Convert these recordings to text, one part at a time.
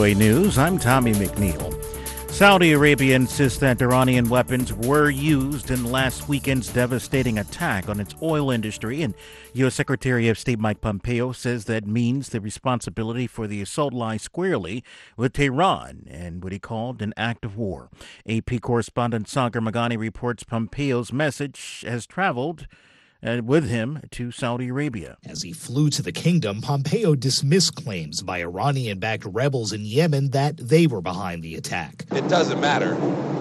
News, I'm Tommy McNeil. Saudi Arabia insists that Iranian weapons were used in last weekend's devastating attack on its oil industry, and U.S. Secretary of State Mike Pompeo says that means the responsibility for the assault lies squarely with Tehran and what he called an act of war. AP correspondent Sagar Meghani reports Pompeo's message has traveled with him to Saudi Arabia. As he flew to the kingdom, Pompeo dismissed claims by Iranian-backed rebels in Yemen that they were behind the attack. It doesn't matter.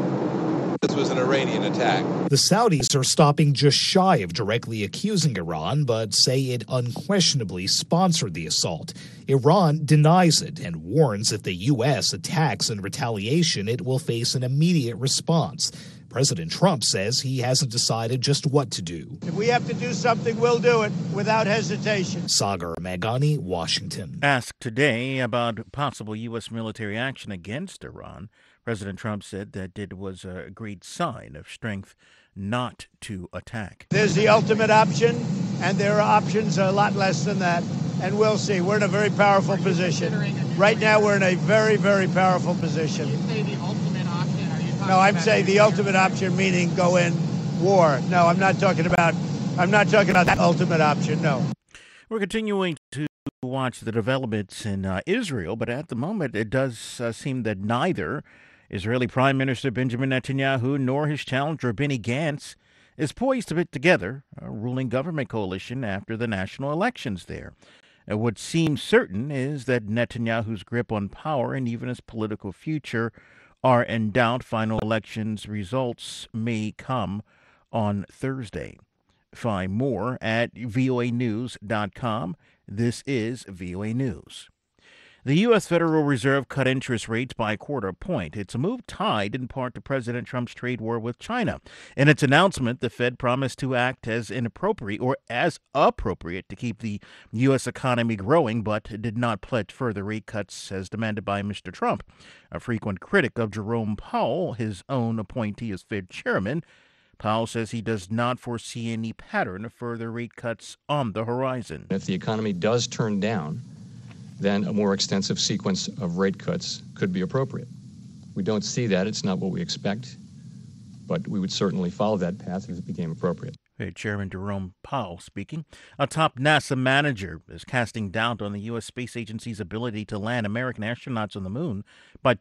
This was an Iranian attack. The Saudis are stopping just shy of directly accusing Iran, but say it unquestionably sponsored the assault. Iran denies it and warns if the U.S. attacks in retaliation, it will face an immediate response. President Trump says he hasn't decided just what to do. If we have to do something, we'll do it without hesitation. Sagar Meghani, Washington. Asked today about possible U.S. military action against Iran, President Trump said that it was a agreed sign of strength not to attack. There's the ultimate option, and there are options a lot less than that, and we'll see. We're in a very powerful position. Right now, we're in a very, very powerful position. You say the ultimate option? No, I'm saying the ultimate option, meaning go in war. No, I'm not talking about that ultimate option, no. We're continuing to watch the developments in Israel, but at the moment it does seem that neither Israeli Prime Minister Benjamin Netanyahu nor his challenger Benny Gantz is poised to put together a ruling government coalition after the national elections there. What seems certain is that Netanyahu's grip on power and even his political future are in doubt. Final elections results may come on Thursday. Find more at voanews.com. This is VOA News. The U.S. Federal Reserve cut interest rates by a quarter point. It's a move tied in part to President Trump's trade war with China. In its announcement, the Fed promised to act as appropriate to keep the U.S. economy growing, but did not pledge further rate cuts as demanded by Mr. Trump. A frequent critic of Jerome Powell, his own appointee as Fed chairman, Powell says he does not foresee any pattern of further rate cuts on the horizon. If the economy does turn down, then a more extensive sequence of rate cuts could be appropriate. We don't see that. It's not what we expect, but we would certainly follow that path if it became appropriate. Chairman Jerome Powell speaking. A top NASA manager is casting doubt on the U.S. Space Agency's ability to land American astronauts on the moon by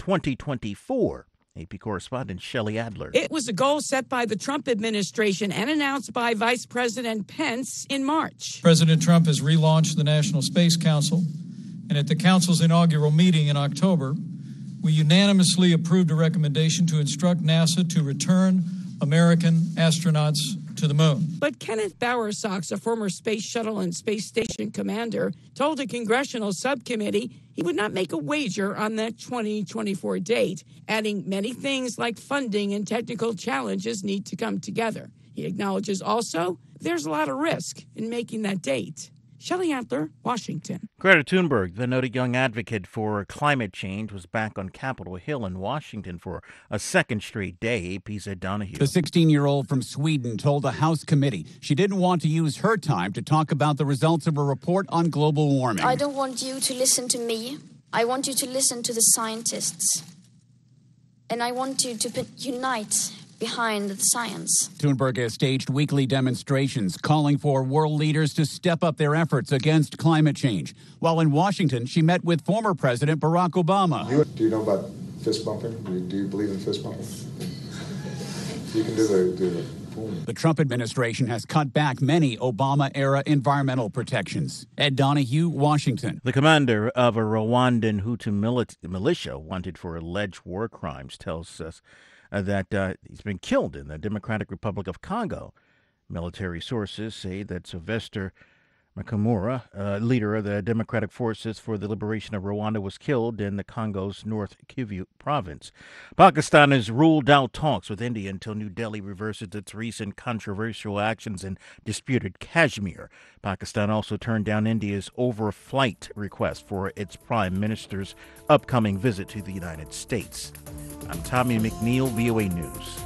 2024. AP correspondent Shelley Adler. It was a goal set by the Trump administration and announced by Vice President Pence in March. President Trump has relaunched the National Space Council, and at the Council's inaugural meeting in October, we unanimously approved a recommendation to instruct NASA to return American astronauts to the moon. But Kenneth Bowersox, a former Space Shuttle and Space Station commander, told a congressional subcommittee he would not make a wager on that 2024 date, adding many things like funding and technical challenges need to come together. He acknowledges also there's a lot of risk in making that date. Shelley Adler, Washington. Greta Thunberg, the noted young advocate for climate change, was back on Capitol Hill in Washington for a second straight day. AP's Ed Donahue. The 16-year-old from Sweden told a House committee she didn't want to use her time to talk about the results of a report on global warming. I don't want you to listen to me. I want you to listen to the scientists. And I want you to unite behind the science. Thunberg has staged weekly demonstrations calling for world leaders to step up their efforts against climate change. While in Washington, she met with former President Barack Obama. Do you know about fist bumping? Do you believe in fist bumping? You can do the The Trump administration has cut back many Obama-era environmental protections. Ed Donahue, Washington. The commander of a Rwandan Hutu militia wanted for alleged war crimes tells us that he's been killed in the Democratic Republic of Congo. Military sources say that Sylvester Makamura, leader of the Democratic Forces for the Liberation of Rwanda, was killed in the Congo's North Kivu province. Pakistan has ruled out talks with India until New Delhi reverses its recent controversial actions in disputed Kashmir. Pakistan also turned down India's overflight request for its prime minister's upcoming visit to the United States. I'm Tommy McNeil, VOA News.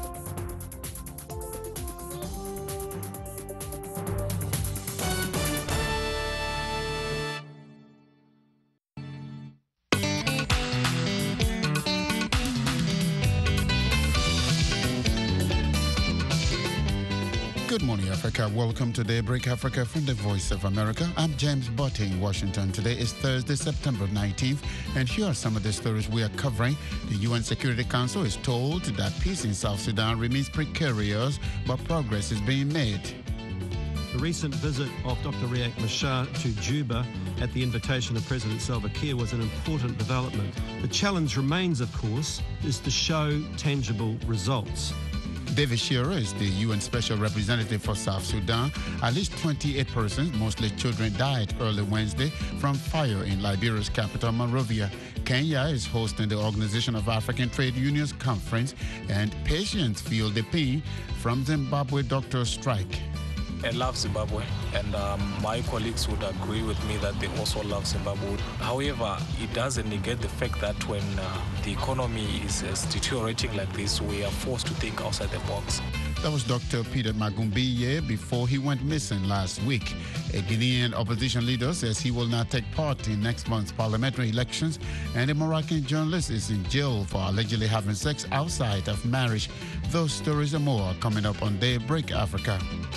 Good morning, Africa. Welcome to Daybreak Africa from the Voice of America. I'm James Botte in Washington. Today is Thursday, September 19th, and here are some of the stories we are covering. The UN Security Council is told that peace in South Sudan remains precarious, but progress is being made. The recent visit of Dr. Riek Machar to Juba at the invitation of President Salva Kiir was an important development. The challenge remains, of course, is to show tangible results. David Shearer is the UN Special Representative for South Sudan. At least 28 persons, mostly children, died early Wednesday from fire in Liberia's capital, Monrovia. Kenya is hosting the Organization of African Trade Unions conference, and patients feel the pain from Zimbabwe doctors' strike. I love Zimbabwe, and my colleagues would agree with me that they also love Zimbabwe. However, it doesn't negate the fact that when the economy is deteriorating like this, we are forced to think outside the box. That was Dr. Peter Magumbiye before he went missing last week. A Guinean opposition leader says he will not take part in next month's parliamentary elections, and a Moroccan journalist is in jail for allegedly having sex outside of marriage. Those stories and more are coming up on Daybreak Africa.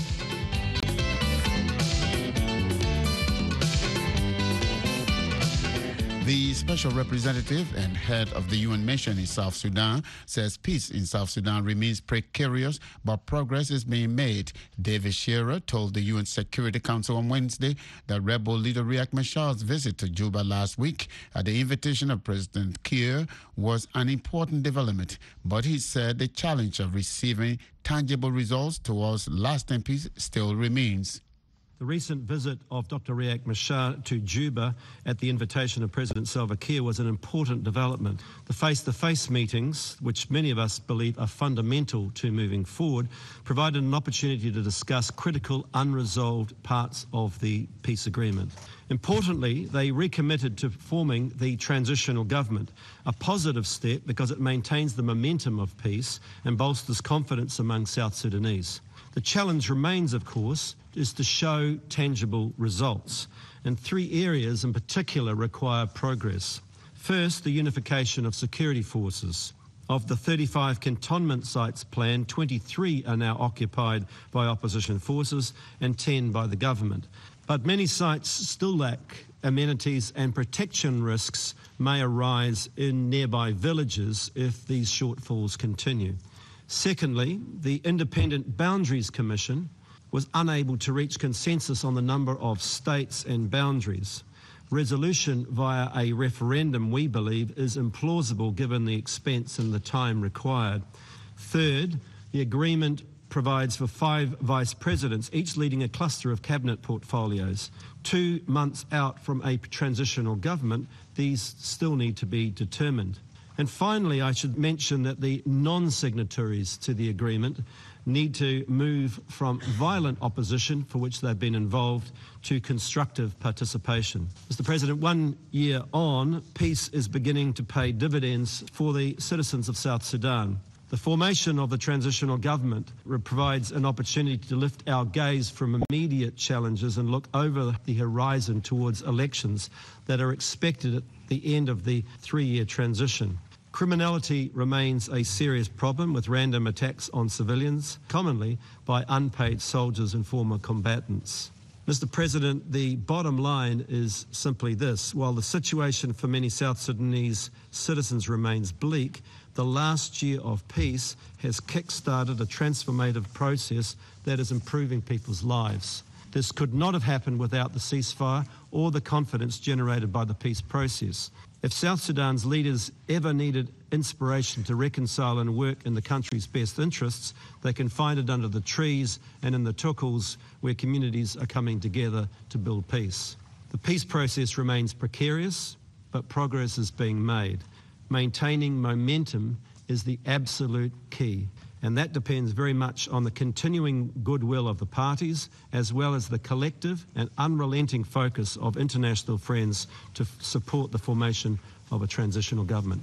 The special representative and head of the UN mission in South Sudan says peace in South Sudan remains precarious, but progress is being made. David Shearer told the UN Security Council on Wednesday that rebel leader Riek Machar's visit to Juba last week at the invitation of President Kiir was an important development, but he said the challenge of receiving tangible results towards lasting peace still remains. The recent visit of Dr. Riek Machar to Juba at the invitation of President Salva Kiir was an important development. The face-to-face meetings, which many of us believe are fundamental to moving forward, provided an opportunity to discuss critical, unresolved parts of the peace agreement. Importantly, they recommitted to forming the transitional government, a positive step because it maintains the momentum of peace and bolsters confidence among South Sudanese. The challenge remains, of course, is to show tangible results, and three areas in particular require progress. First, the unification of security forces. Of the 35 cantonment sites planned, 23 are now occupied by opposition forces and 10 by the government. But many sites still lack amenities, and protection risks may arise in nearby villages if these shortfalls continue. Secondly, the Independent Boundaries Commission was unable to reach consensus on the number of states and boundaries. Resolution via a referendum, we believe, is implausible given the expense and the time required. Third, the agreement provides for 5 vice presidents, each leading a cluster of cabinet portfolios. 2 months out from a transitional government, these still need to be determined. And finally, I should mention that the non-signatories to the agreement need to move from violent opposition, for which they've been involved, to constructive participation. Mr. President, 1 year on, peace is beginning to pay dividends for the citizens of South Sudan. The formation of the transitional government provides an opportunity to lift our gaze from immediate challenges and look over the horizon towards elections that are expected at the end of the 3-year transition. Criminality remains a serious problem, with random attacks on civilians, commonly by unpaid soldiers and former combatants. Mr. President, the bottom line is simply this. While the situation for many South Sudanese citizens remains bleak, the last year of peace has kick-started a transformative process that is improving people's lives. This could not have happened without the ceasefire or the confidence generated by the peace process. If South Sudan's leaders ever needed inspiration to reconcile and work in the country's best interests, they can find it under the trees and in the tukals where communities are coming together to build peace. The peace process remains precarious, but progress is being made. Maintaining momentum is the absolute key, and that depends very much on the continuing goodwill of the parties, as well as the collective and unrelenting focus of international friends to support the formation of a transitional government.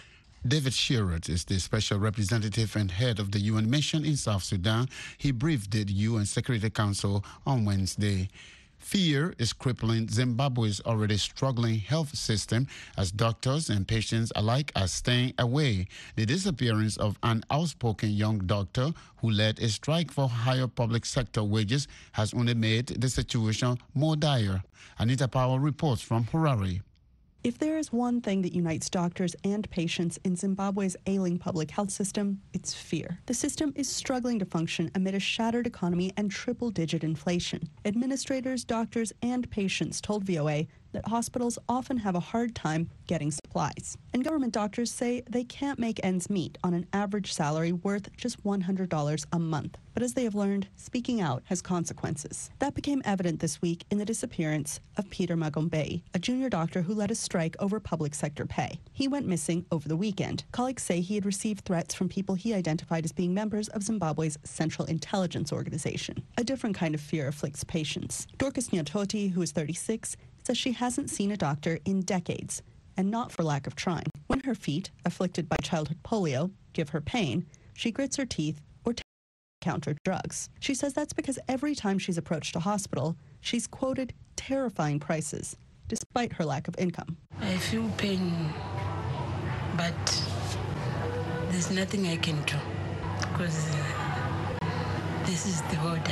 David Shearer is the special representative and head of the UN mission in South Sudan. He briefed the UN Security Council on Wednesday. Fear is crippling Zimbabwe's already struggling health system as doctors and patients alike are staying away. The disappearance of an outspoken young doctor who led a strike for higher public sector wages has only made the situation more dire. Anita Powell reports from Harare. If there is one thing that unites doctors and patients in Zimbabwe's ailing public health system, it's fear. The system is struggling to function amid a shattered economy and triple-digit inflation. Administrators, doctors, and patients told VOA that hospitals often have a hard time getting supplies. And government doctors say they can't make ends meet on an average salary worth just $100 a month. But as they have learned, speaking out has consequences. That became evident this week in the disappearance of Peter Magombe, a junior doctor who led a strike over public sector pay. He went missing over the weekend. Colleagues say he had received threats from people he identified as being members of Zimbabwe's Central Intelligence Organization. A different kind of fear afflicts patients. Dorcas Nyatoti, who is 36, says she hasn't seen a doctor in decades, and not for lack of trying. When her feet, afflicted by childhood polio, give her pain, she grits her teeth or counter drugs. She says that's because every time she's approached a hospital, she's quoted terrifying prices, despite her lack of income. I feel pain, but there's nothing I can do, because this is the world I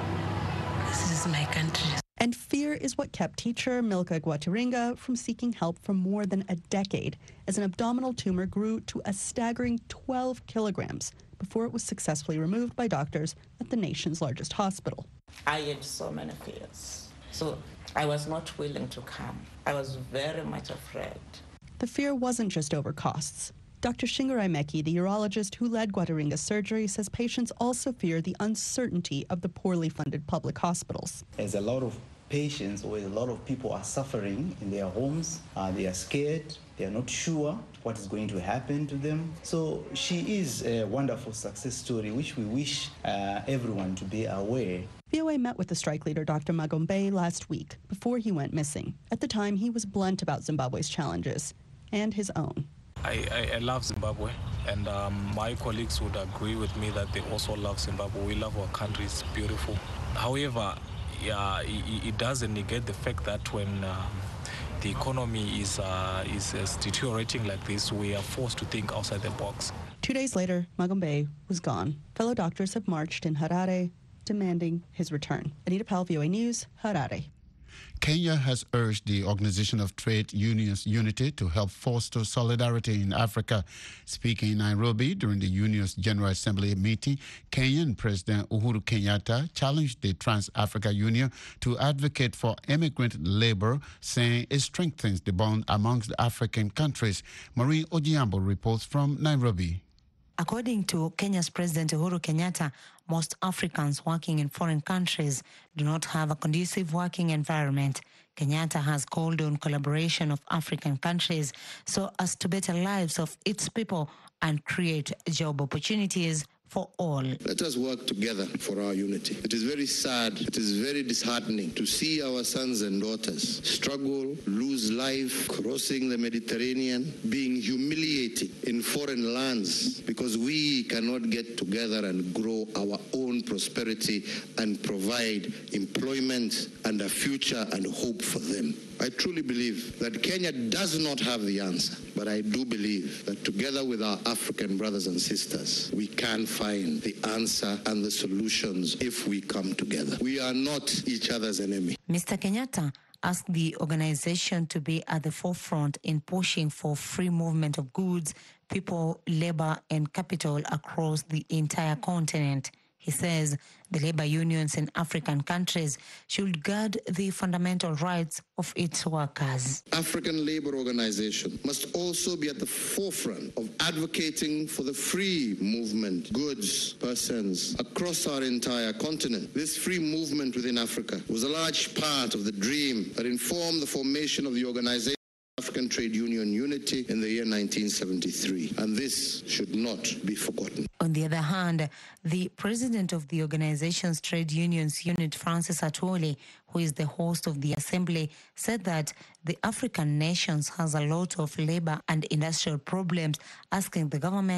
am. This is my country. And fear is what kept teacher Milka Gwatiringa from seeking help for more than a decade as an abdominal tumor grew to a staggering 12 kilograms before it was successfully removed by doctors at the nation's largest hospital. I had so many fears, so I was not willing to come. I was very much afraid. The fear wasn't just over costs. Dr. Shingarai Meki, the urologist who led Gwatiringa's surgery, says patients also fear the uncertainty of the poorly funded public hospitals. There's a lot of patients where a lot of people are suffering in their homes. They are scared. They are not sure what is going to happen to them. So she is a wonderful success story, which we wish everyone to be aware. VOA met with the strike leader, Dr. Magombe, last week before he went missing. At the time, he was blunt about Zimbabwe's challenges and his own. I love Zimbabwe, and my colleagues would agree with me that they also love Zimbabwe. We love our country, it's beautiful. However, it doesn't negate the fact that when the economy is deteriorating like this, we are forced to think outside the box. 2 days later, Magombe was gone. Fellow doctors have marched in Harare, demanding his return. Anita Powell, VOA News, Harare. Kenya has urged the Organization of Trade Unions Unity to help foster solidarity in Africa. Speaking in Nairobi during the union's General Assembly meeting, Kenyan President Uhuru Kenyatta challenged the Trans-Africa Union to advocate for immigrant labor, saying it strengthens the bond amongst the African countries. Maureen Ojiambo reports from Nairobi. According to Kenya's President Uhuru Kenyatta, most Africans working in foreign countries do not have a conducive working environment. Kenyatta has called on collaboration of African countries so as to better lives of its people and create job opportunities for all. Let us work together for our unity. It is very sad, it is very disheartening to see our sons and daughters struggle, lose life, crossing the Mediterranean, being humiliated in foreign lands because we cannot get together and grow our own prosperity and provide employment and a future and hope for them. I truly believe that Kenya does not have the answer, but I do believe that together with our African brothers and sisters, we can find the answer and the solutions if we come together. We are not each other's enemy. Mr. Kenyatta asked the organization to be at the forefront in pushing for free movement of goods, people, labor, and capital across the entire continent. He says the labor unions in African countries should guard the fundamental rights of its workers. African Labor Organization must also be at the forefront of advocating for the free movement, goods, persons across our entire continent. This free movement within Africa was a large part of the dream that informed the formation of the organization African Trade Union Unity in the year 1973, and this should not be forgotten. On the other hand, the president of the organization's trade unions unit, Francis Atwoli, who is the host of the assembly, said that the African nations has a lot of labor and industrial problems, asking the government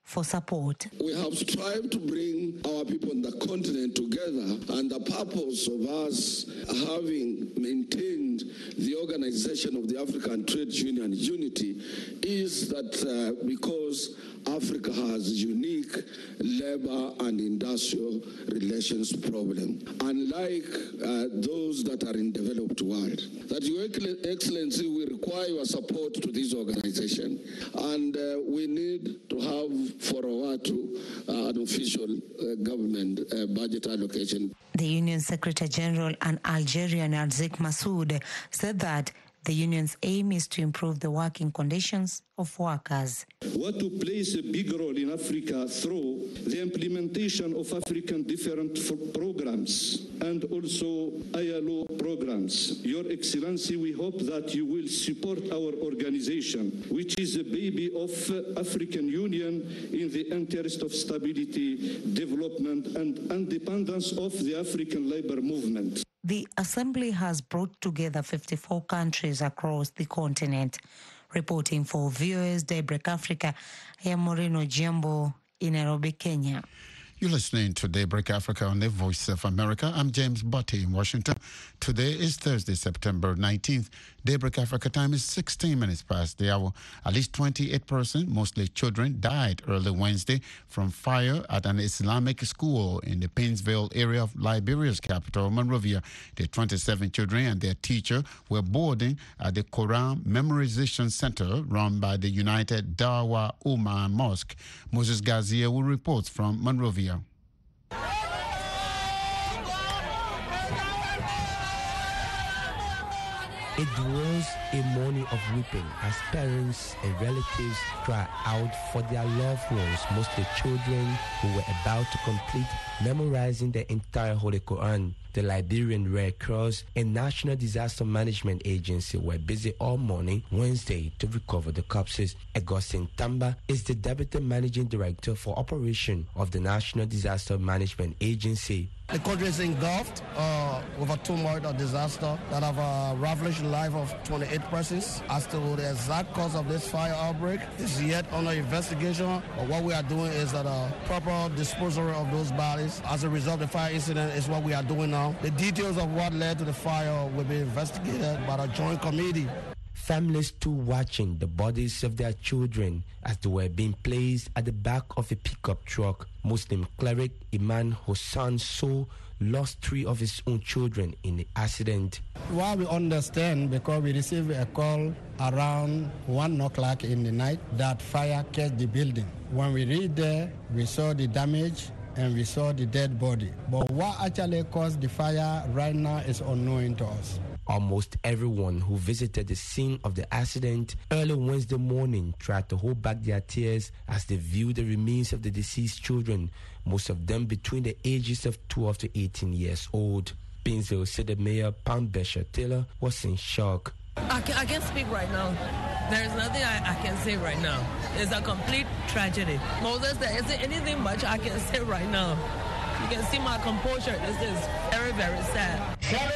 for support. We have strived to bring our people on the continent together, and the purpose of us having maintained the organization of the African Trade Union unity is that because Africa has unique labor and industrial relations problem, unlike those that are in developed world. That Your Excellency, we require your support to this organization, and we need to have for an official government budget allocation. The Union Secretary General and Algerian Arzik Massoud said that the union's aim is to improve the working conditions of workers. What to plays a big role in Africa through the implementation of African different programs and also ILO programs. Your Excellency, we hope that you will support our organization, which is a baby of African Union in the interest of stability, development and independence of the African labor movement. The Assembly has brought together 54 countries across the continent. Reporting for viewers, Daybreak Africa, I am Moreno Jimbo in Nairobi, Kenya. You're listening to Daybreak Africa on the Voice of America. I'm James Butty in Washington. Today is Thursday, September 19th. Daybreak Africa time is 16 minutes past the hour. At least 28 persons, mostly children, died early Wednesday from fire at an Islamic school in the Painesville area of Liberia's capital, Monrovia. The 27 children and their teacher were boarding at the Quran Memorization Center run by the United Dawa Ummah Mosque. Moses Gazia will report from Monrovia. It was a morning of weeping as parents and relatives cry out for their loved ones, mostly children who were about to complete memorizing the entire Holy Quran. The Liberian Red Cross and National Disaster Management Agency were busy all morning Wednesday to recover the corpses. Augustine Tamba is the Deputy Managing Director for Operation of the National Disaster Management Agency. The country is engulfed with a turmoil or disaster that have ravaged the life of 28 persons. As to the exact cause of this fire outbreak is yet under investigation. But what we are doing is that proper disposal of those bodies as a result of the fire incident is what we are doing now. The details of what led to the fire will be investigated by a joint committee. Families too watching the bodies of their children as they were being placed at the back of a pickup truck. Muslim cleric Iman Hossan So lost 3 of his own children in the accident. What we understand, because we received a call around 1 o'clock in the night that fire catch the building. When we reached there, we saw the damage and we saw the dead body. But what actually caused the fire right now is unknown to us. Almost everyone who visited the scene of the accident early Wednesday morning tried to hold back their tears as they viewed the remains of the deceased children, most of them between the ages of 12 to 18 years old. Painesville City Mayor Pam Besher Taylor was in shock. I can't speak right now. There is nothing I can say right now. It's a complete tragedy. Moses, there isn't anything much I can say right now. You can see my composure. This is very, very sad.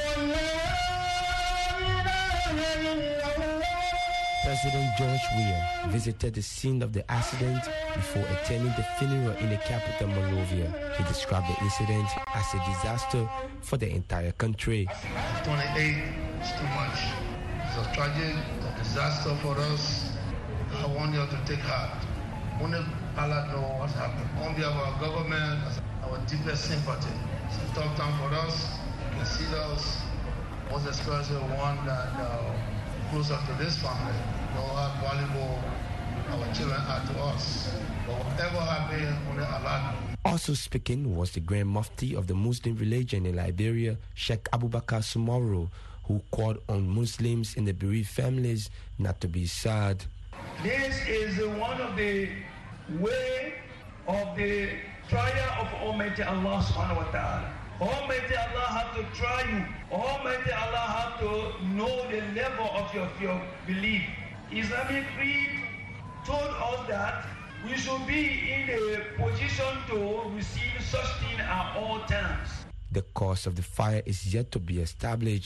President George Weah visited the scene of the accident before attending the funeral in the capital, Monrovia. He described the incident as a disaster for the entire country. 28 is too much. It's a tragedy, a disaster for us. I want you to take heart. Only Allah knows what's happened. On behalf of our government, our deepest sympathy. It's a tough time for us. You can see those, most especially one that closer to this family, know how valuable our children are to us. But whatever happened, only Allah knows. Also speaking was the Grand Mufti of the Muslim religion in Liberia, Sheikh Abubakar Sumaro, who called on Muslims and the bereaved families not to be sad. This is one of the way of the trial of Almighty Allah subhanahu wa ta'ala. Almighty Allah have to try you. Almighty Allah have to know the level of your belief. Islamic creed told us that we should be in the position to receive such thing at all times. The cause of the fire is yet to be established.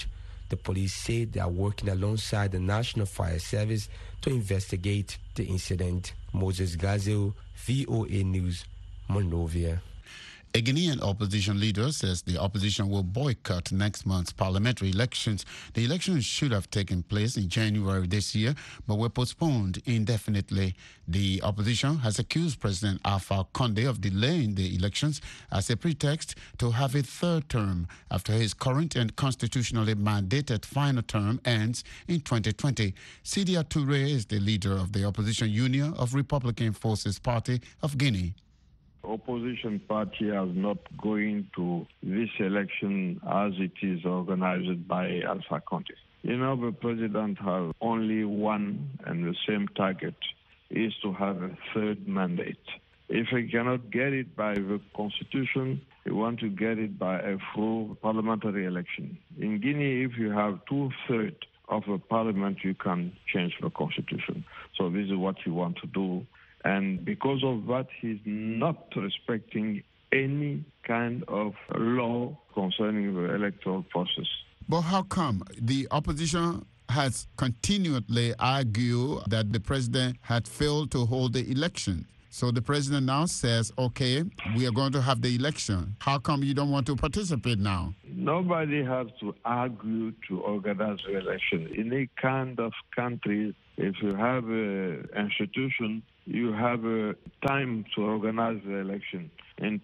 The police say they are working alongside the National Fire Service to investigate the incident. Moses Gazeo, VOA News, Monrovia. A Guinean opposition leader says the opposition will boycott next month's parliamentary elections. The elections should have taken place in January this year, but were postponed indefinitely. The opposition has accused President Alpha Condé of delaying the elections as a pretext to have a third term after his current and constitutionally mandated final term ends in 2020. Sidia Touré is the leader of the opposition Union of Republican Forces Party of Guinea. Opposition party is not going to this election as it is organized by Alpha Condé. The president has only one and the same target, is to have a third mandate. If he cannot get it by the constitution, he wants to get it by a full parliamentary election. In Guinea, if you have 2/3 of a parliament, you can change the constitution. So this is what you want to do. And because of that, he's not respecting any kind of law concerning the electoral process. But how come the opposition has continually argued that the president had failed to hold the election? So the president now says, okay, we are going to have the election. How come you don't want to participate now? Nobody has to argue to organize the election. In any kind of country, if you have an institution, you have a time to organize the election. In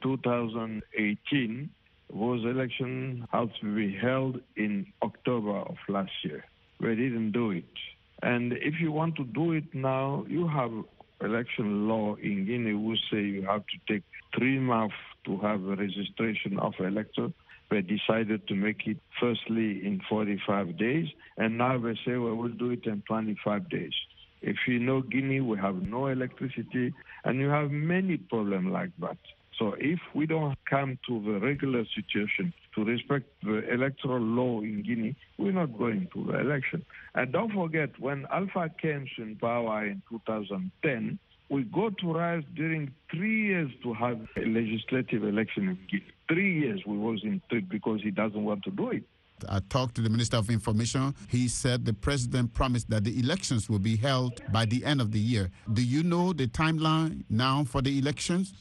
2018, those elections had to be held in October of last year. We didn't do it. And if you want to do it now, you have election law in Guinea who say you have to take 3 months to have a registration of electors. They decided to make it firstly in 45 days, and now they say we will do it in 25 days. If you know Guinea, we have no electricity, and you have many problems like that. So if we don't come to the regular situation to respect the electoral law in Guinea, we're not going to the election. And don't forget, when Alpha came in power in 2010, we got to rise during 3 years to have a legislative election in Guinea. 3 years we was in it because he doesn't want to do it. I talked to the Minister of Information. He said the president promised that the elections will be held by the end of the year. Do you know the timeline now for the elections?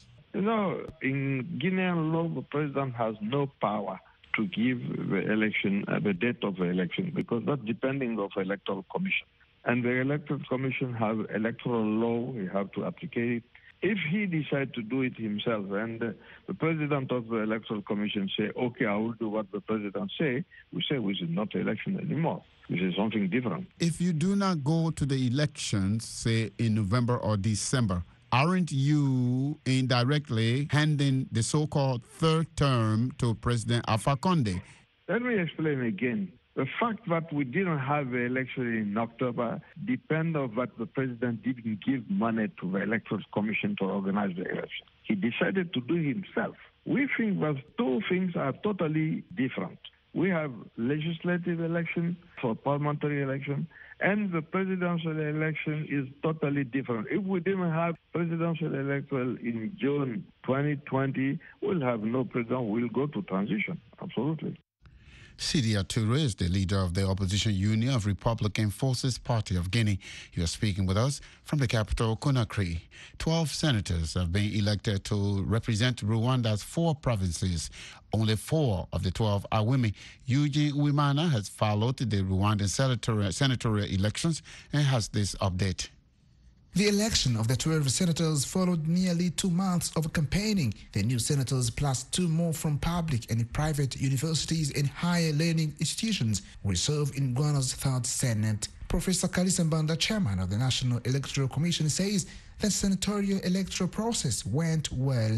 In Guinean law, the president has no power to give the election, the date of the election, because that's depending on the Electoral Commission. And the Electoral Commission have electoral law, he have to applicate it. If he decides to do it himself and the president of the Electoral Commission say, okay, I will do what the president say, we say this is not election anymore. This is something different. If you do not go to the elections, say in November or December, aren't you indirectly handing the so-called third term to President Alpha Condé? Let me explain again. The fact that we didn't have the election in October depends on that the president didn't give money to the Electoral Commission to organize the election. He decided to do it himself. We think that two things are totally different. We have legislative election for parliamentary election, and the presidential election is totally different. If we didn't have presidential election in June 2020, we'll have no president. We'll go to transition, absolutely. Sidia Touré is the leader of the opposition Union of Republican Forces Party of Guinea. You are speaking with us from the capital, Conakry. 12 senators have been elected to represent Rwanda's 4 provinces. Only 4 of the 12 are women. Eugene Uwimana has followed the Rwandan senatorial elections and has this update. The election of the 12 senators followed nearly 2 months of campaigning. The new senators, plus 2 more from public and private universities and higher learning institutions, will serve in Ghana's 3rd Senate. Professor Kalisa Mbanda, chairman of the National Electoral Commission, says the senatorial electoral process went well.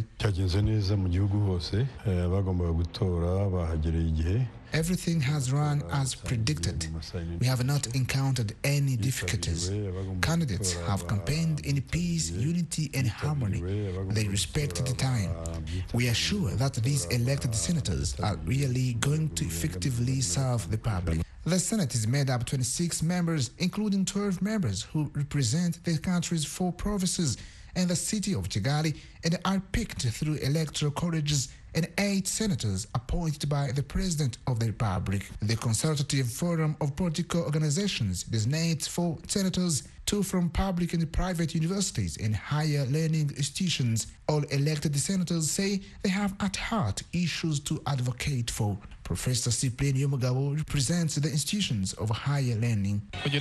Everything has run as predicted. We have not encountered any difficulties. Candidates have campaigned in peace, unity, and harmony. They respect the time. We are sure that these elected senators are really going to effectively serve the public. The Senate is made up of 26 members, including 12 members who represent the country's 4 provinces and the city of Kigali, and are picked through electoral colleges and 8 senators appointed by the President of the Republic. The Consultative Forum of Political Organizations designates 4 senators, 2 from public and private universities and higher learning institutions. All elected senators say they have at heart issues to advocate for. Professor Cyprien Yomugabo represents the institutions of higher learning.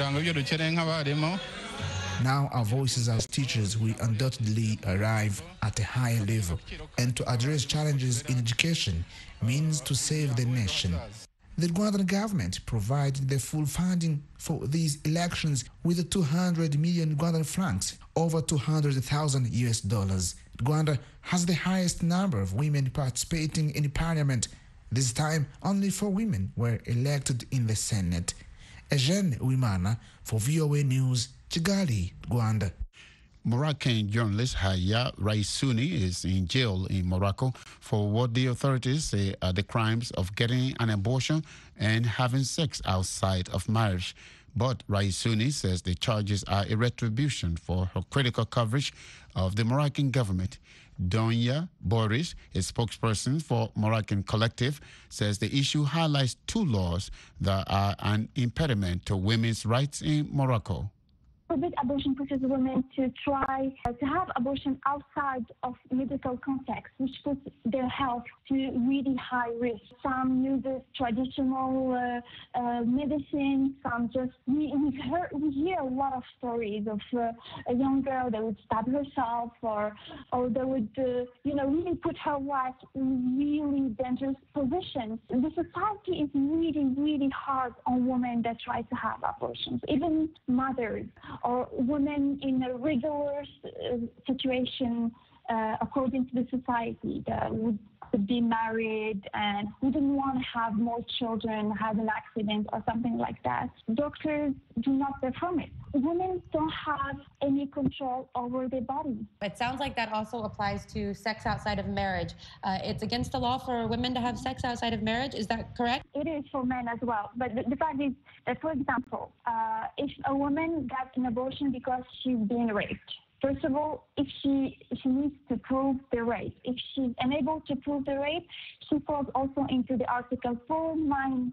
Now our voices as teachers will undoubtedly arrive at a higher level, and to address challenges in education means to save the nation. The Rwandan government provided the full funding for these elections with 200 million Rwandan francs, over $200,000 US. Rwanda has the highest number of women participating in parliament. This time, only 4 women were elected in the Senate. Eugene Wimana for VOA News, Kigali, Rwanda. Moroccan journalist Haya Raisuni is in jail in Morocco for what the authorities say are the crimes of getting an abortion and having sex outside of marriage. But Raisuni says the charges are a retribution for her critical coverage of the Moroccan government. Donya Boris, a spokesperson for Moroccan Collective, says the issue highlights 2 laws that are an impediment to women's rights in Morocco. Forbid abortion pushes women to try to have abortion outside of medical context, which puts their health to really high risk. Some use traditional medicine, some just, we hear a lot of stories of a young girl that would stab herself or that would, really put her life in really dangerous positions. The society is really, really hard on women that try to have abortions, even mothers or women in a regular situation according to the society that would be married and wouldn't want to have more children, have an accident or something like that. Doctors do not perform it. Women don't have any control over their body. It sounds like that also applies to sex outside of marriage. It's against the law for women to have sex outside of marriage. Is that correct? It is for men as well. But the fact is that, for example, if a woman gets an abortion because she's being raped, first of all, if she needs to prove the rape. If she's unable to prove the rape, she falls also into the Article 490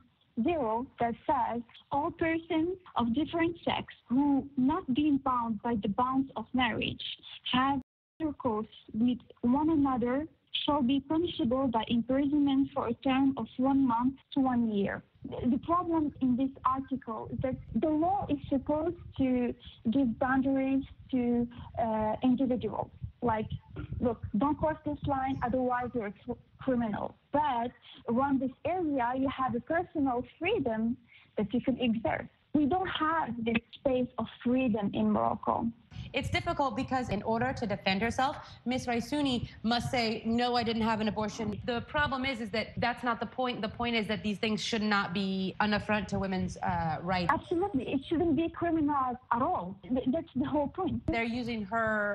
that says all persons of different sex who, not being bound by the bonds of marriage, have intercourse with one another shall be punishable by imprisonment for a term of 1 month to 1 year. The problem in this article is that the law is supposed to give boundaries to individuals. Like, look, don't cross this line, otherwise you're a criminal. But around this area, you have a personal freedom that you can exert. We don't have this space of freedom in Morocco. It's difficult because in order to defend herself, Ms. Raisuni must say, no, I didn't have an abortion. The problem is that that's not the point. The point is that these things should not be an affront to women's rights. Absolutely. It shouldn't be criminalized at all. That's the whole point. They're using her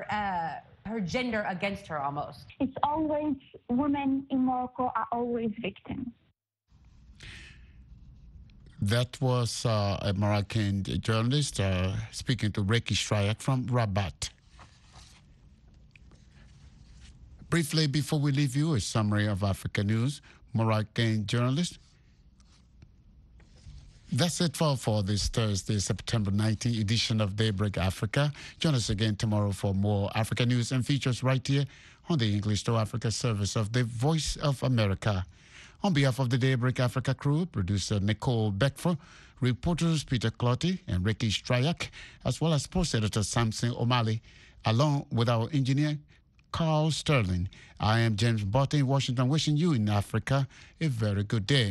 gender against her almost. It's always, women in Morocco are always victims. That was a Moroccan journalist speaking to Reki Shrayak from Rabat. Briefly, before we leave you, a summary of Africa news. Moroccan journalist. That's it for this Thursday, September 19th edition of Daybreak Africa. Join us again tomorrow for more Africa news and features right here on the English to Africa service of the Voice of America. On behalf of the Daybreak Africa crew, producer Nicole Beckford, reporters Peter Clotty and Ricky Strayak, as well as sports editor Samson O'Malley, along with our engineer Carl Sterling. I am James Botte in Washington, wishing you in Africa a very good day.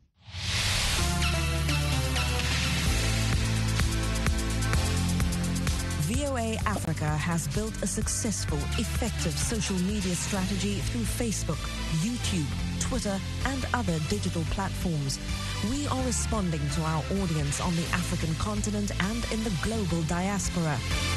VOA Africa has built a successful, effective social media strategy through Facebook, YouTube, Twitter, and other digital platforms. We are responding to our audience on the African continent and in the global diaspora.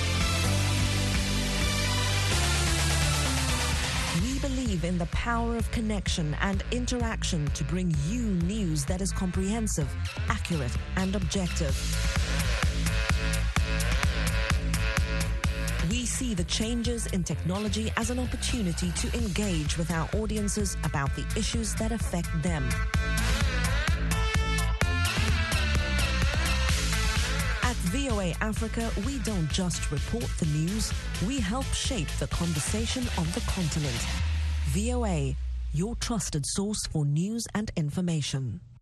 We believe in the power of connection and interaction to bring you news that is comprehensive, accurate, and objective. We see see the changes in technology as an opportunity to engage with our audiences about the issues that affect them. At VOA Africa, we don't just report the news, we help shape the conversation on the continent. VOA, your trusted source for news and information.